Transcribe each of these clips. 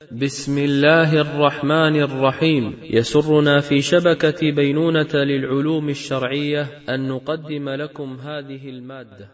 بسم الله الرحمن الرحيم. يسرنا في شبكة بينونة للعلوم الشرعية أن نقدم لكم هذه المادة.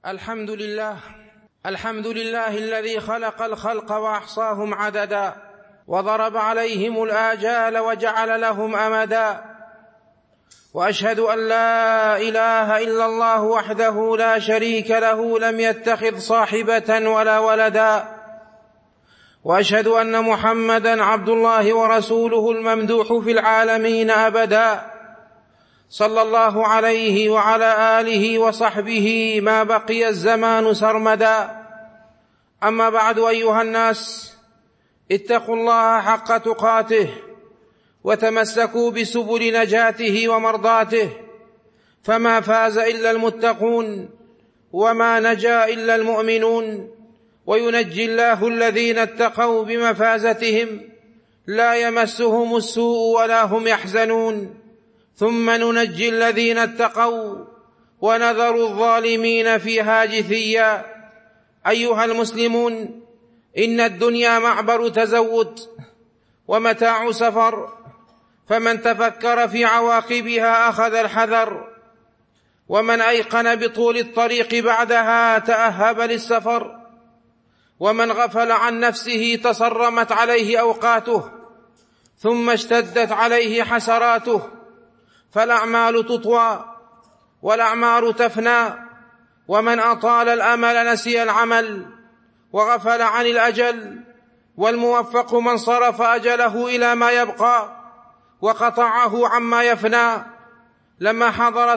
الحمد لله الذي خلق الخلق وأحصاهم عددا، وضرب عليهم الآجال وجعل لهم أمدا، وأشهد أن لا إله إلا الله وحده لا شريك له لم يتخذ صاحبة ولا ولدا، وأشهد أن محمدا عبد الله ورسوله الممدوح في العالمين أبدا، صلى الله عليه وعلى آله وصحبه ما بقي الزمان سرمدا. أما بعد، أيها الناس، اتقوا الله حق تقاته وتمسكوا بسبل نجاته ومرضاته، فما فاز إلا المتقون وما نجا إلا المؤمنون، وينجي الله الذين اتقوا بمفازتهم لا يمسهم السوء ولا هم يحزنون، ثم ننجي الذين اتقوا ونذر الظالمين فيها جثيا. أيها المسلمون، إن الدنيا معبر تزود ومتاع سفر، فمن تفكر في عواقبها أخذ الحذر، ومن أيقن بطول الطريق بعدها تأهب للسفر، ومن غفل عن نفسه تصرمت عليه أوقاته ثم اشتدت عليه حسراته، فالأعمال تطوى والأعمار تفنى، ومن أطال الأمل نسي العمل وغفل عن الأجل، والموفق من صرف أجله إلى ما يبقى وقطعه عما يفنى. لما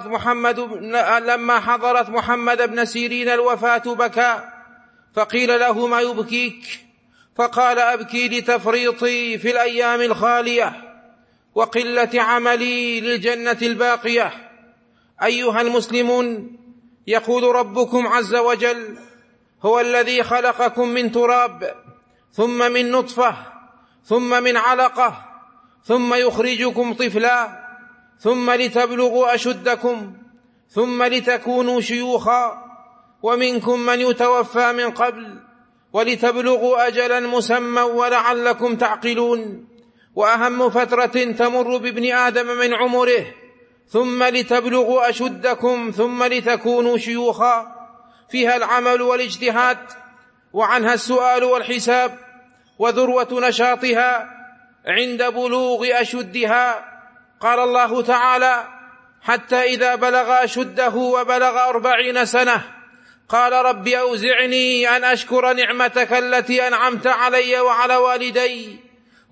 حضرت محمد بن سيرين الوفاة بكى، فقيل له: ما يبكيك؟ فقال: أبكي لتفريطي في الأيام الخالية وقلة عملي للجنة الباقية. أيها المسلمون، يقول ربكم عز وجل: هو الذي خلقكم من تراب ثم من نطفة ثم من علقة ثم يخرجكم طفلا ثم لتبلغوا أشدكم ثم لتكونوا شيوخا، ومنكم من يتوفى من قبل ولتبلغوا أجلا مسمى ولعلكم تعقلون. وأهم فترة تمر بابن آدم من عمره ثم لتبلغوا أشدكم ثم لتكونوا شيوخا، فيها العمل والاجتهاد، وعنها السؤال والحساب، وذروة نشاطها عند بلوغ أشدها. قال الله تعالى: حتى إذا بلغ أشده وبلغ 40 سنة قال: رب أوزعني أن أشكر نعمتك التي أنعمت علي وعلى والدي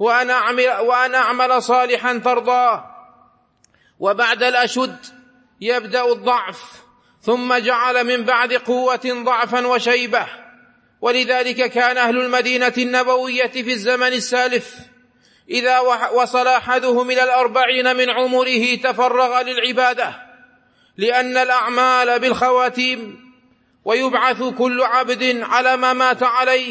وأن أعمل صالحا ترضاه. وبعد الأشد يبدأ الضعف، ثم جعل من بعد قوة ضعفا وشيبة. ولذلك كان أهل المدينة النبوية في الزمن السالف إذا وصل أحدهم إلى 40 من عمره تفرغ للعبادة، لأن الأعمال بالخواتيم، ويبعث كل عبد على ما مات عليه،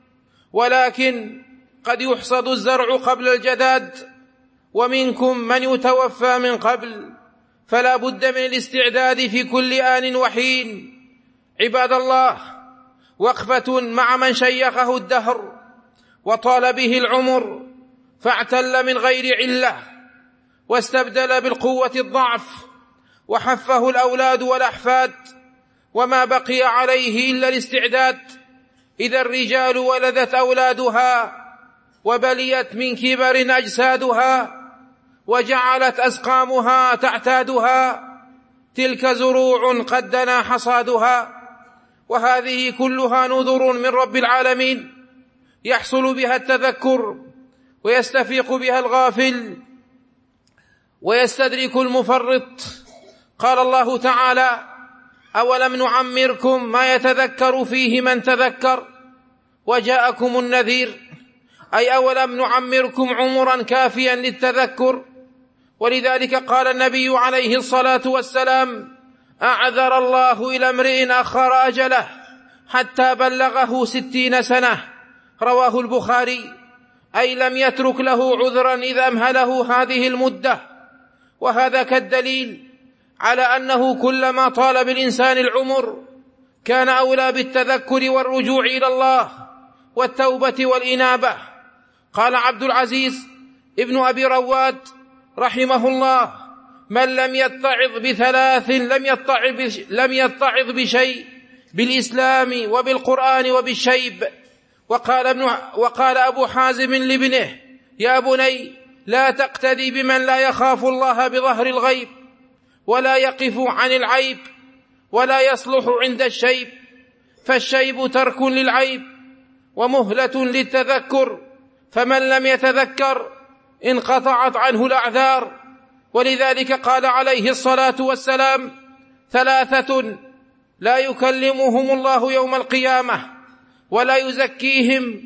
ولكن قد يحصد الزرع قبل الجداد، ومنكم من يتوفى من قبل، فلا بد من الاستعداد في كل آن وحين. عباد الله، وقفة مع من شيخه الدهر وطال به العمر فاعتل من غير علة، واستبدل بالقوة الضعف، وحفه الأولاد والأحفاد، وما بقي عليه إلا الاستعداد. إذا الرجال ولدت أولادها وبليت من كبر أجسادها وجعلت أسقامها تعتادها، تلك زروع قد دنا حصادها. وهذه كلها نذر من رب العالمين يحصل بها التذكر ويستفيق بها الغافل ويستدرك المفرط. قال الله تعالى: أولم نعمركم ما يتذكر فيه من تذكر وجاءكم النذير، أي أولم نعمركم عمرا كافيا للتذكر. ولذلك قال النبي عليه الصلاة والسلام: أعذر الله إلى امرئ أخر أجله حتى بلغه 60 سنة، رواه البخاري، أي لم يترك له عذرا إذا أمهله هذه المدة. وهذا كالدليل على أنه كلما طال بالإنسان العمر كان أولى بالتذكر والرجوع إلى الله والتوبة والإنابة. قال عبد العزيز ابن أبي رواد رحمه الله: من لم يتعظ بثلاث لم يتعظ بشيء: بالإسلام وبالقرآن وبالشيب. وقال أبو حازم لابنه: يا بني، لا تقتدي بمن لا يخاف الله بظهر الغيب، ولا يقف عن العيب، ولا يصلح عند الشيب، فالشيب ترك للعيب ومهلة للتذكر، فمن لم يتذكر انقطعت عنه الأعذار. ولذلك قال عليه الصلاة والسلام: ثلاثة لا يكلمهم الله يوم القيامة، ولا يزكيهم،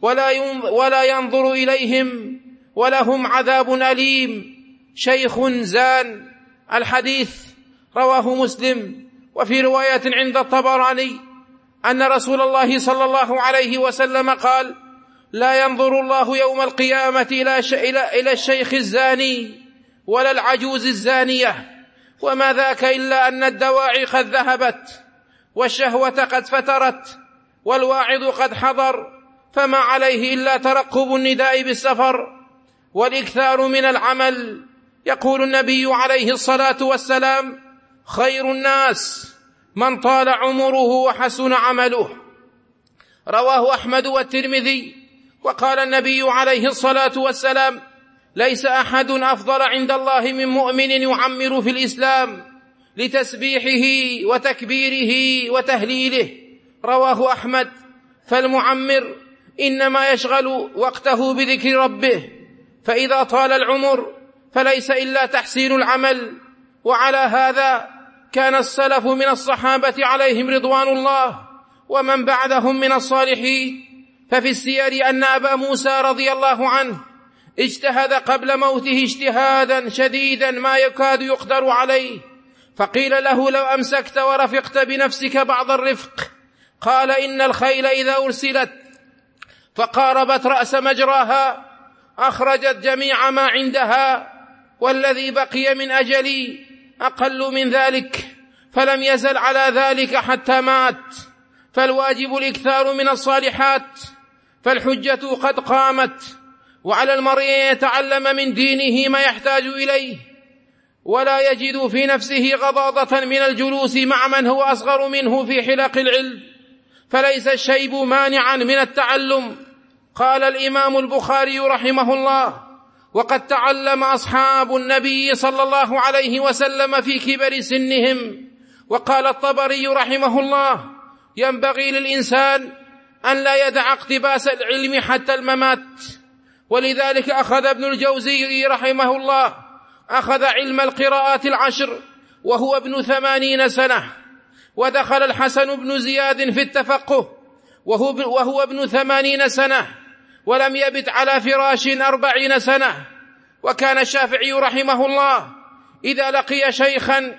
ولا ينظر إليهم، ولهم عذاب أليم: شيخ زان. الحديث رواه مسلم. وفي رواية عند الطبراني أن رسول الله صلى الله عليه وسلم قال: لا ينظر الله يوم القيامة إلى الشيخ الزاني ولا العجوز الزانية، وما ذاك إلا أن الدواعي قد ذهبت، والشهوة قد فترت، والواعظ قد حضر، فما عليه إلا ترقب النداء بالسفر والإكثار من العمل. يقول النبي عليه الصلاة والسلام: خير الناس من طال عمره وحسن عمله. رواه أحمد والترمذي. وقال النبي عليه الصلاة والسلام: ليس أحد أفضل عند الله من مؤمن يعمر في الإسلام لتسبيحه وتكبيره وتهليله. رواه أحمد. فالمعمر إنما يشغل وقته بذكر ربه، فإذا طال العمر فليس إلا تحسين العمل. وعلى هذا كان السلف من الصحابة عليهم رضوان الله ومن بعدهم من الصالحين. ففي السير أن أبا موسى رضي الله عنه اجتهد قبل موته اجتهادا شديدا ما يكاد يقدر عليه، فقيل له: لو أمسكت ورفقت بنفسك بعض الرفق. قال: إن الخيل إذا أرسلت فقاربت رأس مجراها أخرجت جميع ما عندها، والذي بقي من أجلي أقل من ذلك، فلم يزل على ذلك حتى مات. فالواجب الإكثار من الصالحات، فالحجة قد قامت، وعلى المرء يتعلم من دينه ما يحتاج إليه، ولا يجد في نفسه غضاضة من الجلوس مع من هو أصغر منه في حلق العلم، فليس الشيب مانعا من التعلم. قال الإمام البخاري رحمه الله: وقد تعلم أصحاب النبي صلى الله عليه وسلم في كبر سنهم. وقال الطبري رحمه الله: ينبغي للإنسان أن لا يدع اقتباس العلم حتى الممات. ولذلك أخذ ابن الجوزي رحمه الله علم القراءات 10 وهو ابن 80 سنة، ودخل الحسن بن زياد في التفقه وهو ابن 80 سنة، ولم يبت على فراش 40 سنة. وكان الشافعي رحمه الله إذا لقي شيخا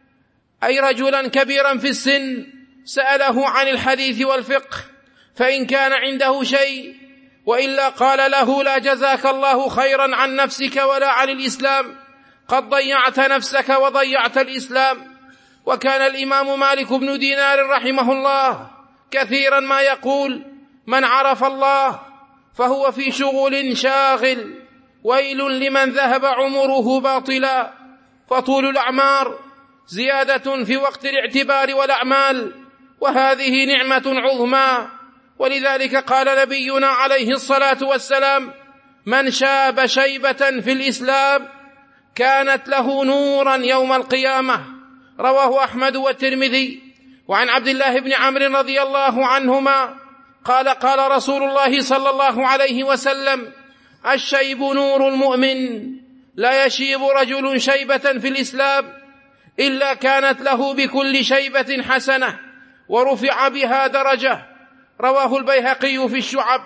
أي رجلا كبيرا في السن سأله عن الحديث والفقه، فإن كان عنده شيء وإلا قال له: لا جزاك الله خيرا عن نفسك ولا عن الإسلام، قد ضيعت نفسك وضيعت الإسلام. وكان الإمام مالك بن دينار رحمه الله كثيرا ما يقول: من عرف الله فهو في شغل شاغل، ويل لمن ذهب عمره باطلا. فطول الأعمار زيادة في وقت الاعتبار والأعمال، وهذه نعمة عظمى. ولذلك قال نبينا عليه الصلاة والسلام: من شاب شيبة في الإسلام كانت له نورا يوم القيامة. رواه أحمد والترمذي. وعن عبد الله بن عمرو رضي الله عنهما قال: قال رسول الله صلى الله عليه وسلم: الشيب نور المؤمن، لا يشيب رجل شيبة في الإسلام إلا كانت له بكل شيبة حسنة ورفع بها درجة. رواه البيهقي في الشعب.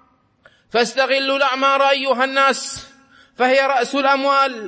فاستغلوا الأعمار أيها الناس، فهي رأس الأموال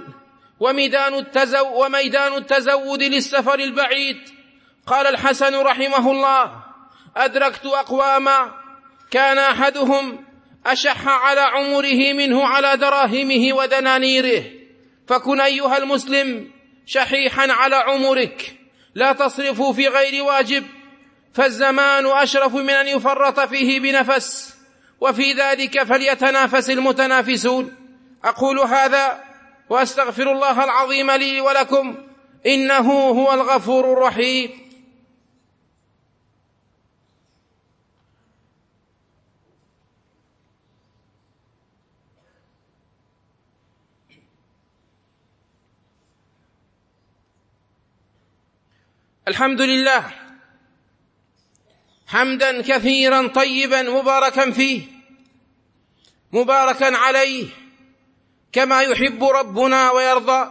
وميدان التزود للسفر البعيد. قال الحسن رحمه الله: أدركت أقواما كان أحدهم أشح على عمره منه على دراهمه ودنانيره، فكن أيها المسلم شحيحا على عمرك، لا تصرفوا في غير واجب، فالزمان أشرف من أن يفرط فيه بنفس، وفي ذلك فليتنافس المتنافسون. أقول هذا وأستغفر الله العظيم لي ولكم، إنه هو الغفور الرحيم. الحمد لله حمدا كثيرا طيبا مباركا فيه، مباركا عليه كما يحب ربنا ويرضى.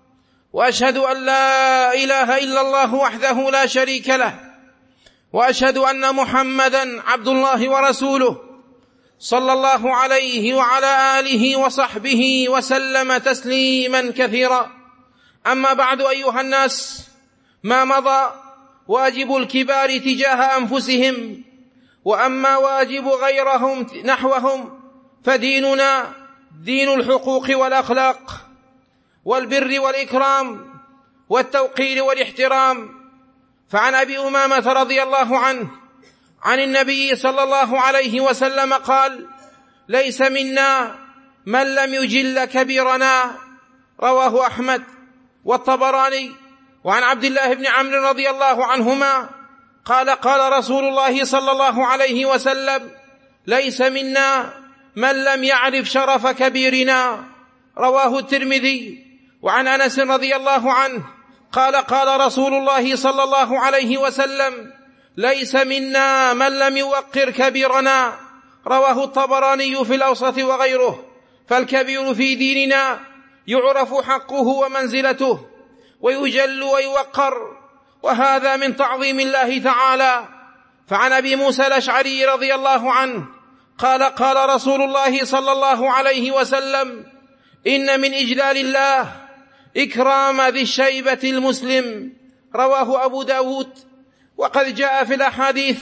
وأشهد أن لا إله إلا الله وحده لا شريك له، وأشهد أن محمدا عبد الله ورسوله صلى الله عليه وعلى آله وصحبه وسلم تسليما كثيرا. أما بعد أيها الناس، ما مضى واجب الكبار تجاه أنفسهم، وأما واجب غيرهم نحوهم فديننا دين الحقوق والأخلاق والبر والإكرام والتوقير والاحترام. فعن أبي أمامة رضي الله عنه عن النبي صلى الله عليه وسلم قال: ليس منا من لم يجل كبيرنا، رواه أحمد والطبراني. وعن عبد الله بن عمرو رضي الله عنهما قال: قال رسول الله صلى الله عليه وسلم: ليس منا من لم يعرف شرف كبيرنا، رواه الترمذي. وعن أنس رضي الله عنه قال: قال رسول الله صلى الله عليه وسلم: ليس منا من لم يوقر كبيرنا، رواه الطبراني في الأوسط وغيره. فالكبير في ديننا يعرف حقه ومنزلته ويجل ويوقر، وهذا من تعظيم الله تعالى. فعن أبي موسى الأشعري رضي الله عنه قال: قال رسول الله صلى الله عليه وسلم: إن من إجلال الله إكرام ذي الشيبة المسلم، رواه أبو داود. وقد جاء في الأحاديث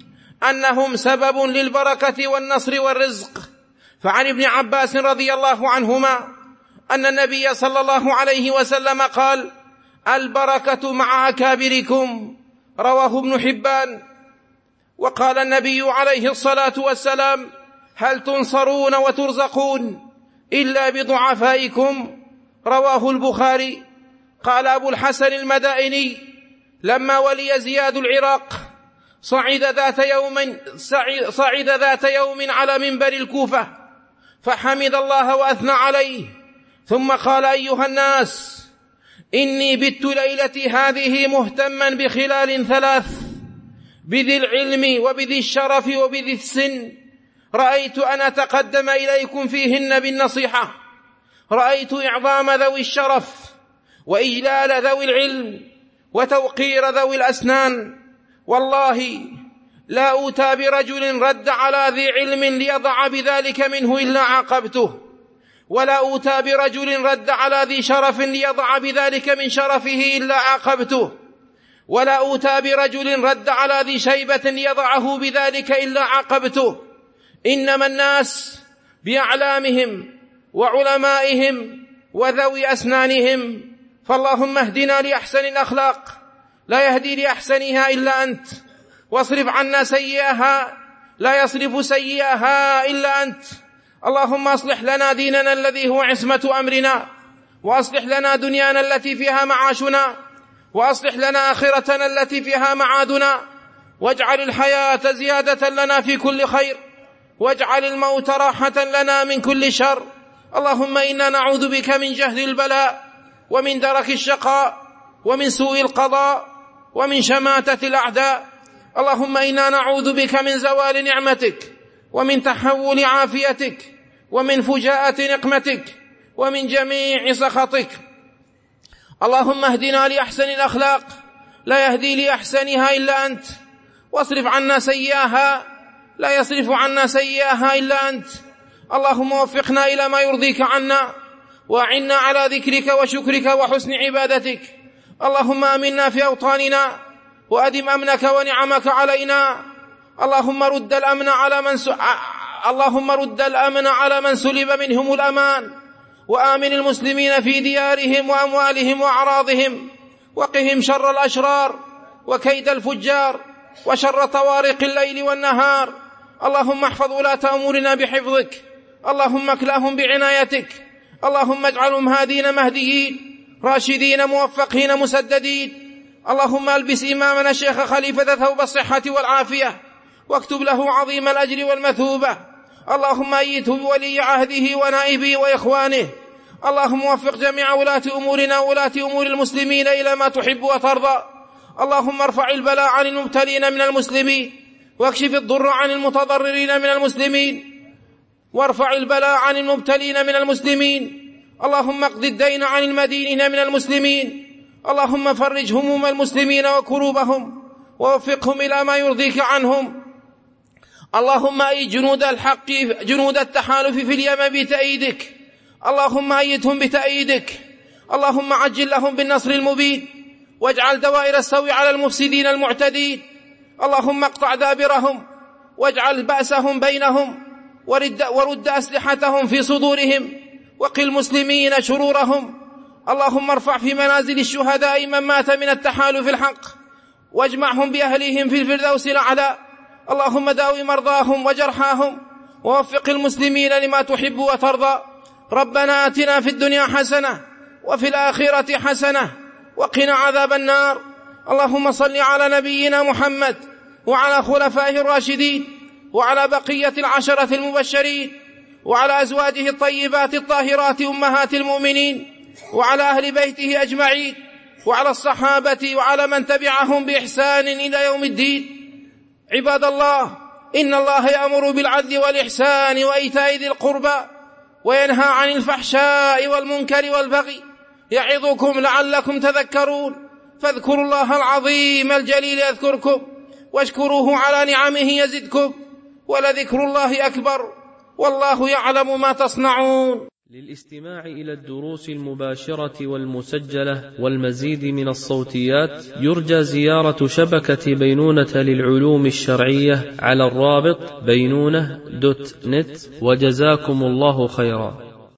أنهم سبب للبركة والنصر والرزق. فعن ابن عباس رضي الله عنهما أن النبي صلى الله عليه وسلم قال: البركة مع أكابركم، رواه ابن حبان. وقال النبي عليه الصلاة والسلام: هل تنصرون وترزقون إلا بضعفائكم، رواه البخاري. قال أبو الحسن المدائني: لما ولي زياد العراق صعد ذات يوم على منبر الكوفة فحمد الله وأثنى عليه، ثم قال: أيها الناس، إني بت ليلتي هذه مهتما بخلال ثلاث: بذي العلم وبذي الشرف وبذي السن، رأيت أن أتقدم إليكم فيهن بالنصيحة. رأيت إعظام ذوي الشرف وإجلال ذوي العلم وتوقير ذوي الأسنان. والله لا أوتى برجل رد على ذي علم ليضع بذلك منه إلا عاقبته، ولا أوتى برجل رد على ذي شرف ليضع بذلك من شرفه إلا عاقبته، ولا أوتى برجل رد على ذي شيبة ليضعه بذلك إلا عاقبته. إنما الناس بأعلامهم وعلمائهم وذوي أسنانهم، فاللهم اهدنا لأحسن الأخلاق، لا يهدي لأحسنها إلا أنت، واصرف عنا سيئها، لا يصرف سيئها إلا أنت. اللهم أصلح لنا ديننا الذي هو عصمة أمرنا، وأصلح لنا دنيانا التي فيها معاشنا، وأصلح لنا آخرتنا التي فيها معادنا، واجعل الحياة زيادة لنا في كل خير، واجعل الموت راحة لنا من كل شر. اللهم إنا نعوذ بك من جهد البلاء، ومن درك الشقاء، ومن سوء القضاء، ومن شماتة الأعداء. اللهم إنا نعوذ بك من زوال نعمتك، ومن تحول عافيتك، ومن فجاءة نقمتك، ومن جميع سخطك. اللهم اهدنا لأحسن الأخلاق، لا يهدي لأحسنها إلا أنت، واصرف عنا سيئها، لا يصرف عنا سيئها إلا أنت. اللهم وفقنا إلى ما يرضيك عنا، وأعنا على ذكرك وشكرك وحسن عبادتك. اللهم آمنا في أوطاننا، وأدم أمنك ونعمك علينا. اللهم رد الأمن على من سلب منهم الأمان، وآمن المسلمين في ديارهم وأموالهم وأعراضهم، وقهم شر الأشرار وكيد الفجار وشر طوارق الليل والنهار. اللهم احفظ ولاة أمورنا بحفظك، اللهم اكلأهم بعنايتك، اللهم اجعلهم هادين مهديين راشدين موفقين مسددين. اللهم البس إمامنا الشيخ خليفة ثوب الصحة والعافية، واكتب له عظيم الأجر والمثوبة. اللهم أيده بولي عهده ونائبه وإخوانه. اللهم وفق جميع ولاة أمورنا وولاة أمور المسلمين إلى ما تحب وترضى. اللهم ارفع البلاء عن المبتلين من المسلمين، واكشف الضر عن المتضررين من المسلمين، وارفع البلاء عن المبتلين من المسلمين. اللهم اقض الدين عن المدينين من المسلمين. اللهم فرج هموم المسلمين وكروبهم، ووفقهم إلى ما يرضيك عنهم. اللهم أيد جنود الحق جنود التحالف في اليمن بتأييدك، اللهم أيدهم بتأييدك. اللهم عجل لهم بالنصر المبين، واجعل دوائر السوء على المفسدين المعتدين. اللهم اقطع دابرهم، واجعل بأسهم بينهم، ورد أسلحتهم في صدورهم، وقل المسلمين شرورهم. اللهم ارفع في منازل الشهداء من مات من التحالف الحق، واجمعهم بأهليهم في الفردوس الأعلى. اللهم داوي مرضاهم وجرحاهم، ووفق المسلمين لما تحب وترضى. ربنا آتنا في الدنيا حسنة وفي الآخرة حسنة وقنا عذاب النار. اللهم صل على نبينا محمد وعلى خلفائه الراشدين، وعلى بقية العشرة المبشرين، وعلى أزواجه الطيبات الطاهرات أمهات المؤمنين، وعلى أهل بيته أجمعين، وعلى الصحابة، وعلى من تبعهم بإحسان إلى يوم الدين. عباد الله، إن الله يأمر بالعدل والإحسان وإيتاء ذي القربى، وينهى عن الفحشاء والمنكر والبغي، يعظكم لعلكم تذكرون. فاذكروا الله العظيم الجليل يذكركم، واشكروه على نعمه يزدكم، ولذكر الله أكبر، والله يعلم ما تصنعون. للاستماع إلى الدروس المباشرة والمسجلة والمزيد من الصوتيات يرجى زيارة شبكة بينونة للعلوم الشرعية على الرابط بينونة.net. وجزاكم الله خيرا.